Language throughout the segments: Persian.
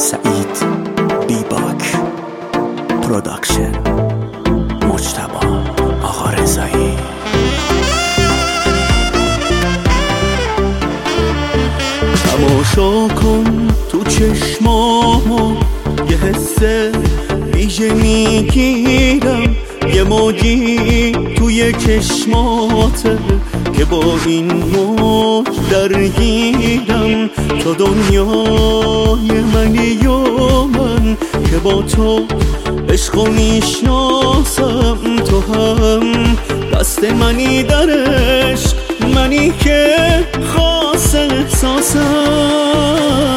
سعید بیباک پروداکشن، مجتبی آقا رضایی. تماشا کن تو چشمامو، یه حس ویژه میگیرم، یه موجی توی چشماته که با این موج درگیرم. تو دنیای منی و من که با تو عشقو میشناسم، تو هم دست منی در عشق، منی که خاص احساسم.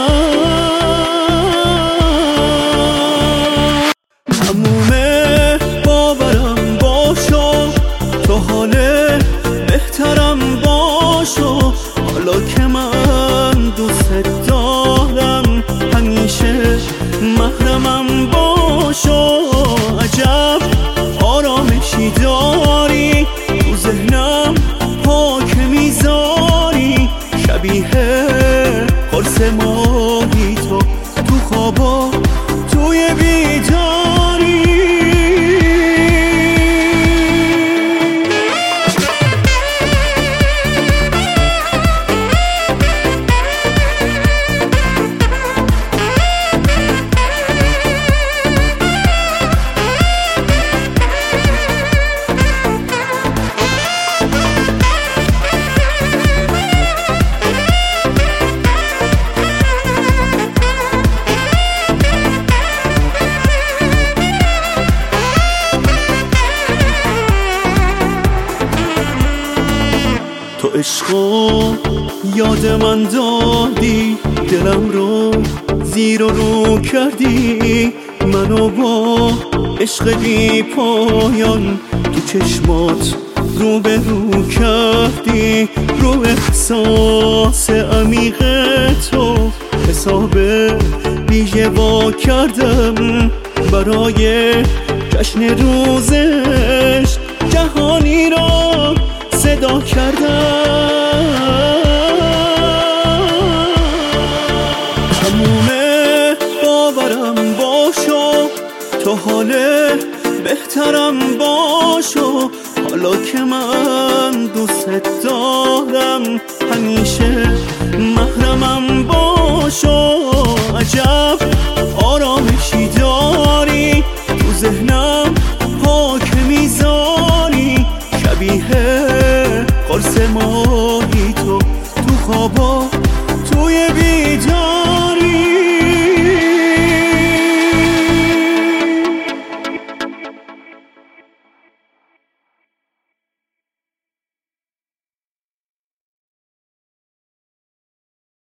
تمومه باورم باشو، تو حال بهترم باشو، حالا که من دوست دارم همیشه محرمم باشو. عجب آرامشی داری تو ذهنم، پا که میذاری شبیه قرص ماهی تو خوابا توی بیداری. تو عشقو یاد من دادی، دلم رو زیر و رو کردی، منو با عشق بی پایان تو چشمات رو به رو کردی. رو احساس عمیق تو حساب ویژه وا کردم، برای جشن روزش جهانی را صدا کردم. تمومه باورم باشو، تو حال بهترم باشو، حالا که من دوست دارم همیشه محرمم باشو. عجب آرامشی داری تو ذهنم، پا که میذاری شبیه قرص ماهی تو خوابا توی بیدار.